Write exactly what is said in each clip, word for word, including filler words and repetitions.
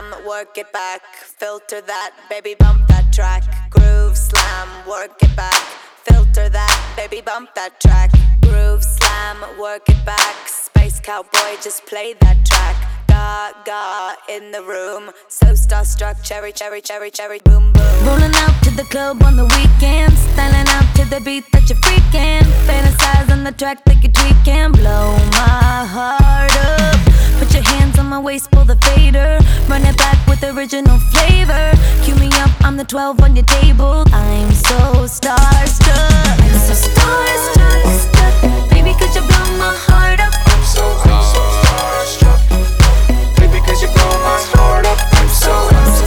slam, work it back. Filter that, baby, bump that track. Groove slam, work it back. Filter that, baby, bump that track. Groove slam, work it back. Space cowboy, just play that track. Gaga in the room, so starstruck, cherry, cherry, cherry, cherry, boom, boom. Rolling out to the club on the weekend, styling out to the beat that you're freaking. Fantasize on the track that you're tweaking. Blow my heart up. Put your hands on my waist, pull the fader. Run it back with original flavor. Cue me up, I'm the twelve on your table. I'm so starstruck. I'm so starstruck, stuck. Baby, could you blow my heart up? I'm so, I'm so starstruck. Baby, could you blow my heart up? I'm so, I'm so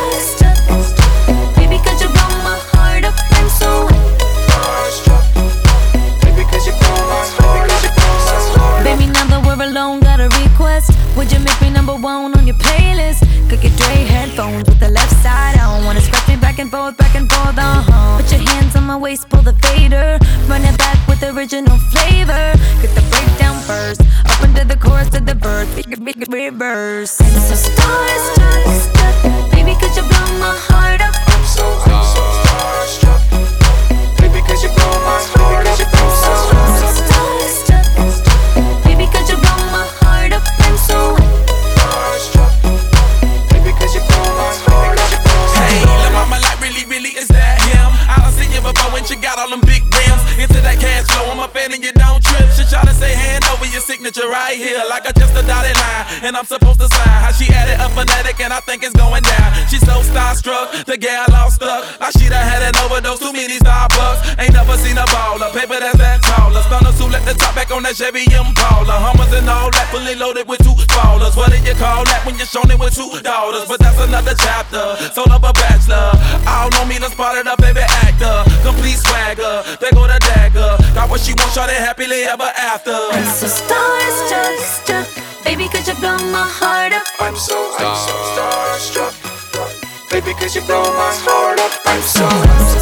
starstruck. Baby, could you blow my heart up? I'm so starstruck. Baby, could you blow my heart up? Baby, now that we're alone, got a request. Would you make me number one on your playlist? Could get Dre headphones with the left side on. Wanna scratch me back and forth, back and forth, uh-huh. Put your hands on my waist, pull the fader. Run it back with original flavor. Get the breakdown first, up into the chorus to the verse. Big, big reverse. I'm so starstruck, stuck. Baby, could you blow my heart up? I'm so, I'm so starstruck. Baby, could you blow my heart up? I'm so, I'm so starstruck. Baby, could you blow my heart up? I'm so starstruck. Baby, could you blow my heart up? Hey, la mama, like really, really, is that him? I done seen you before when she got all them big rims. Into that cash flow, I'm a fan and you don't trip. She try to say hand over your signature right here, like I just a dotted line, and I'm supposed to sign. How she added a phonetic and I think it's going down. She's so starstruck, the gal all stuck. Like she done had an overdose, too many Starbucks. Ain't never seen a baller, paper that's that taller. Stunners who let the top back on that Chevy Impala. Hummers and all that, fully loaded with two ballers. What do you call that when you're shown it with two daughters? But that's another chapter, sold up a bachelor. All know me, done spotted a baby actor. Complete swagger, they go the dagger. Got what she wants, shawty happily ever after. I'm so starstruck, stuck. Baby, could you blow my heart up? I'm so, I'm so starstruck. Baby, could you blow my heart up? I'm so, I'm so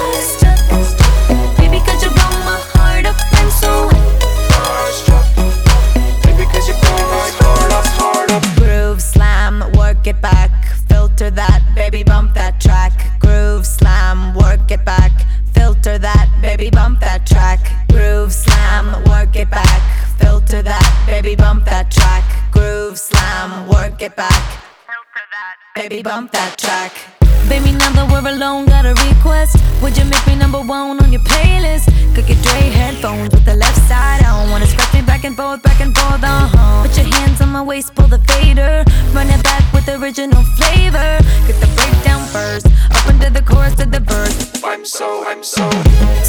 starstruck. Baby, could you blow my heart up? I'm so starstruck. Baby, could you blow my heart up, heart up? Groove slam, work it back. Filter that, baby, bump that track. Groove slam, work it back. Filter that, baby, bump that track. Groove slam, work it back. Filter that, baby, bump that track. Groove slam, work it back. Filter that, baby, bump that track. Baby, now that we're alone, got a request. Would you make me number one on your playlist? Could get Dre headphones with the left side on. Wanna scratch me back and forth, back and forth, uh-huh. Put your hands on my waist, pull the fader. Run it back with original flavor. Get the breakdown first, up into the chorus to the verse. I'm so, I'm so